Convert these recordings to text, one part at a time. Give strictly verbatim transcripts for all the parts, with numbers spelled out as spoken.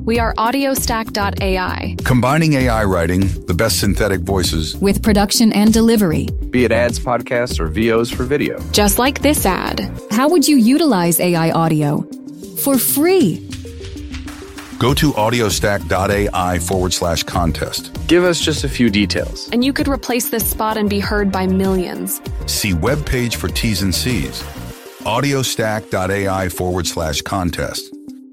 We are audiostack dot A I. Combining A I writing, the best synthetic voices, with production and delivery. Be it ads, podcasts, or V Os for video. Just like this ad. How would you utilize A I audio? For free. Go to audiostack.ai forward slash contest. Give us just a few details. And you could replace this spot and be heard by millions. See webpage for T's and C's. audiostack.ai forward slash contest.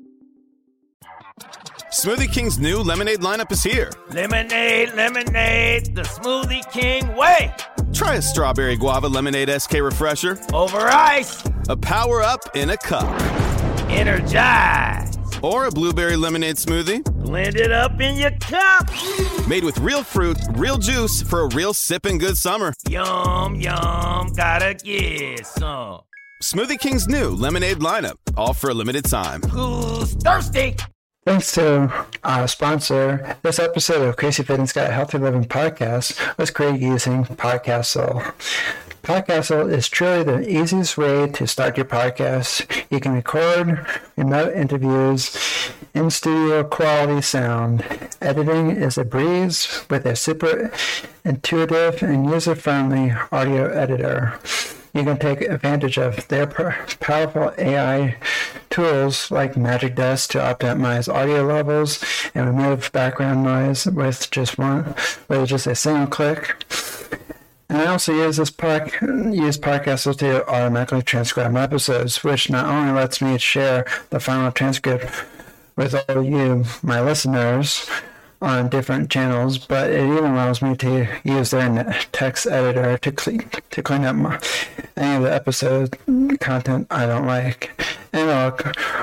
Smoothie King's new lemonade lineup is here. Lemonade, lemonade, the Smoothie King way. Try a strawberry guava lemonade S K refresher. Over ice. A power up in a cup. Energize. Or a blueberry lemonade smoothie. Blend it up in your cup. Made with real fruit, real juice for a real sipping good summer. Yum, yum, gotta get some. Smoothie King's new lemonade lineup, all for a limited time. Who's thirsty? Thanks to our sponsor, this episode of Crazy Fitness Guy Healthy Living Podcast was created using Podcastle. Podcastle is truly the easiest way to start your podcast. You can record remote interviews in studio quality sound. Editing is a breeze with a super intuitive and user-friendly audio editor. You can take advantage of their powerful A I tools like Magic Dust to optimize audio levels and remove background noise with just one, with just a single click. And I also use this park, use Podcastle to automatically transcribe my episodes, which not only lets me share the final transcript with all of you, my listeners, on different channels, but it even allows me to use their text editor to clean to clean up my, any of the episode content I don't like, and I'll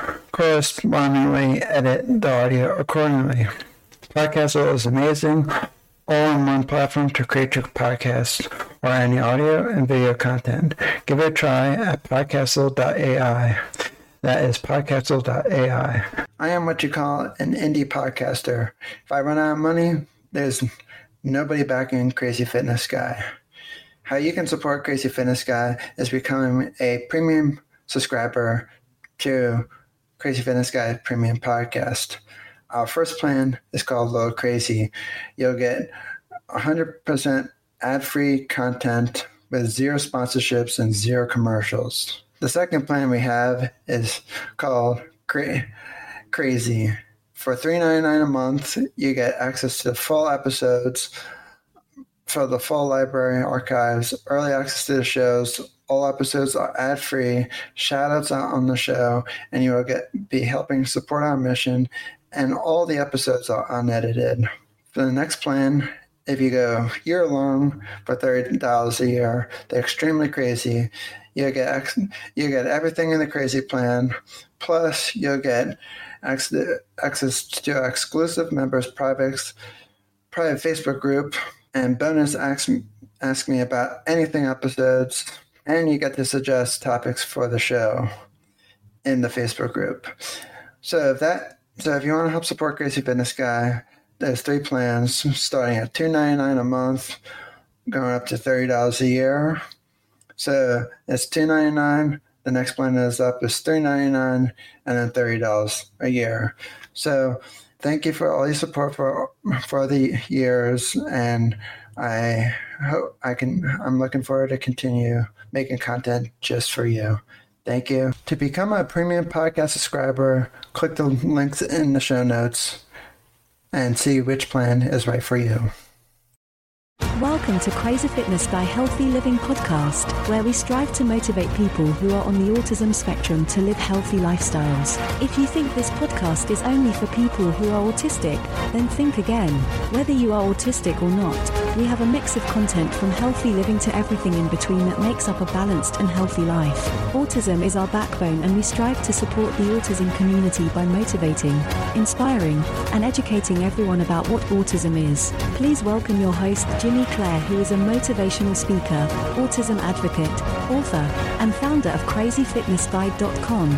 correspondingly edit the audio accordingly. Podcastle is amazing, all-in-one platform to create your podcast or any audio and video content. Give it a try at podcastle dot A I. That is podcastle dot A I. I am what you call an indie podcaster. If I run out of money, there's nobody backing Crazy Fitness Guy. How you can support Crazy Fitness Guy is becoming a premium subscriber to Crazy Fitness Guy Premium Podcast. Our first plan is called Low Crazy. You'll get one hundred percent ad-free content with zero sponsorships and zero commercials. The second plan we have is called Cra- Crazy. For three dollars and ninety-nine cents a month, you get access to full episodes for the full library archives, early access to the shows. All episodes are ad-free, shout-outs out on the show, and you will get be helping support our mission, and all the episodes are unedited. For the next plan, if you go year-long for thirty dollars a year, they're extremely crazy. You'll get ex- you get everything in the crazy plan, plus you'll get ex- access to exclusive members' private, private Facebook group, and bonus ask, ask me about anything episodes, and you get to suggest topics for the show in the Facebook group. So if that so if you want to help support Crazy Fitness Guy, there's three plans starting at two dollars and ninety-nine cents a month, going up to thirty dollars a year. So it's two dollars and ninety-nine cents. The next plan is up is three dollars and ninety-nine cents, and then thirty dollars a year. So thank you for all your support for for the years, and I hope I can. I'm looking forward to continue making content just for you. Thank you. To become a premium podcast subscriber, click the links in the show notes and see which plan is right for you. Welcome to Crazy Fitness Guy Healthy Living Podcast, where we strive to motivate people who are on the autism spectrum to live healthy lifestyles. If you think this podcast is only for people who are autistic, then think again. Whether you are autistic or not, we have a mix of content from healthy living to everything in between that makes up a balanced and healthy life. Autism is our backbone, and we strive to support the autism community by motivating, inspiring, and educating everyone about what autism is. Please welcome your host, Jimmy Clare, who is a motivational speaker, autism advocate, author, and founder of crazy fitness guide dot com.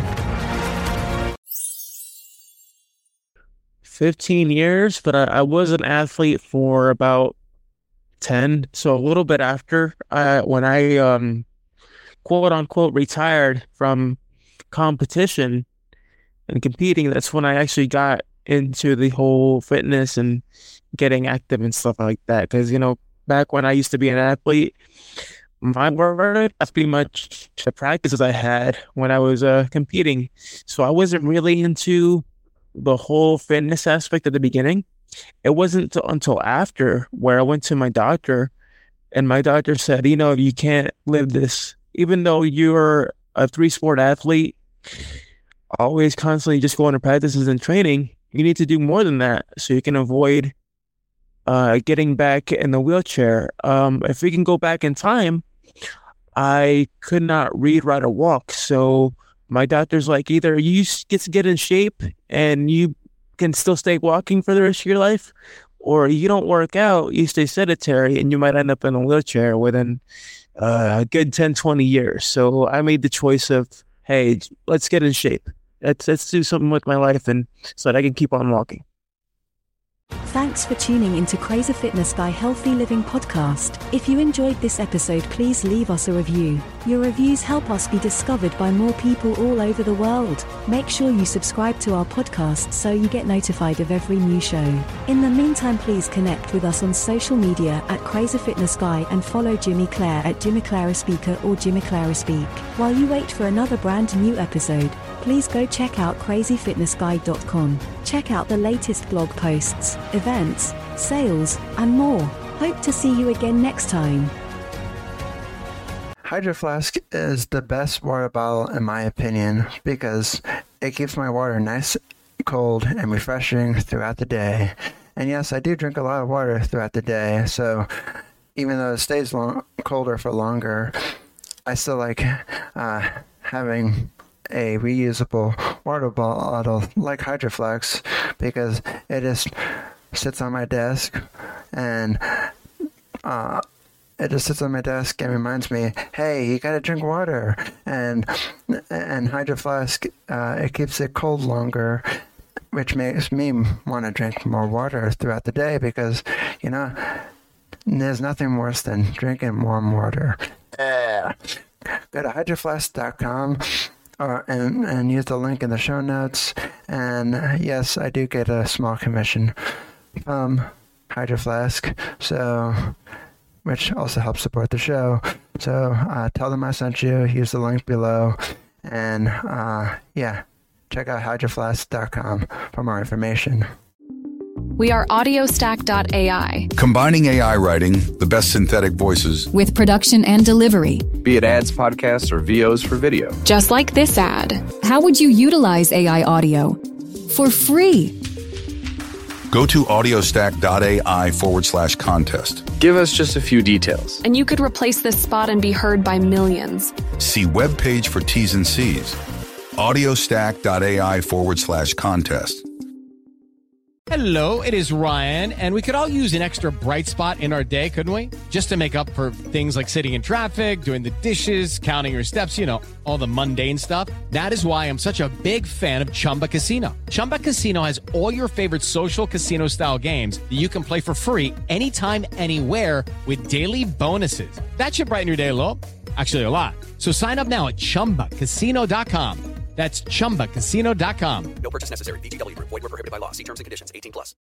fifteen years, but I, I was an athlete for about ten. So a little bit after I, when I, um, quote unquote, retired from competition and competing, that's when I actually got into the whole fitness and getting active and stuff like that. Because, you know, back when I used to be an athlete, my work, that's pretty much the practices I had when I was uh, competing. So I wasn't really into the whole fitness aspect at the beginning. It wasn't until after where I went to my doctor, and my doctor said, you know, you can't live this. Even though you're a three-sport athlete, always constantly just going to practices and training, you need to do more than that so you can avoid uh, getting back in the wheelchair. Um, if we can go back in time, I could not read, write, or walk. So my doctor's like, either you get to get in shape and you can still stay walking for the rest of your life, or you don't work out, you stay sedentary, and you might end up in a wheelchair within uh, a good ten, twenty years. So I made the choice of, hey, let's get in shape. Let's, let's do something with my life and so that I can keep on walking. Thanks for tuning into Crazy Fitness by Healthy Living podcast. If you enjoyed this episode, please leave us a review. Your reviews help us be discovered by more people all over the world. Make sure you subscribe to our podcast so you get notified of every new show. In the meantime, please connect with us on social media at Crazy Fitness Guy and follow Jimmy Clare at Jimmy Clare Speaker or Jimmy Clare Speak. While you wait for another brand new episode, please go check out crazy fitness guy dot com. Check out the latest blog posts, events, sales, and more. Hope to see you again next time. Hydro Flask is the best water bottle in my opinion because it keeps my water nice, cold, and refreshing throughout the day. And yes, I do drink a lot of water throughout the day, so even though it stays long, colder for longer, I still like uh, having a reusable water bottle like Hydro Flask because it just sits on my desk and uh, it just sits on my desk and reminds me, hey, you gotta drink water. And and Hydro Flask, uh, it keeps it cold longer, which makes me want to drink more water throughout the day because, you know, there's nothing worse than drinking warm water. Uh, go to hydro flask dot com. Uh, and, and use the link in the show notes. And uh, yes, I do get a small commission from Hydro Flask, so which also helps support the show. So uh, tell them I sent you. Use the link below, and uh, yeah, check out hydro flask dot com for more information. We are audio stack dot A I. Combining A I writing, the best synthetic voices, with production and delivery. Be it ads, podcasts, or V Os for video. Just like this ad. How would you utilize A I audio? For free. Go to audiostack.ai forward slash contest. Give us just a few details. And you could replace this spot and be heard by millions. See webpage for T's and C's. audiostack.ai forward slash contest. Hello, it is Ryan, and we could all use an extra bright spot in our day, couldn't we? Just to make up for things like sitting in traffic, doing the dishes, counting your steps, you know, all the mundane stuff. That is why I'm such a big fan of Chumba Casino. Chumba Casino has all your favorite social casino-style games that you can play for free anytime, anywhere with daily bonuses. That should brighten your day a little. Actually, a lot. So sign up now at chumba casino dot com. That's chumba casino dot com. No purchase necessary. V G W Group. Void where prohibited by law. See terms and conditions. eighteen plus.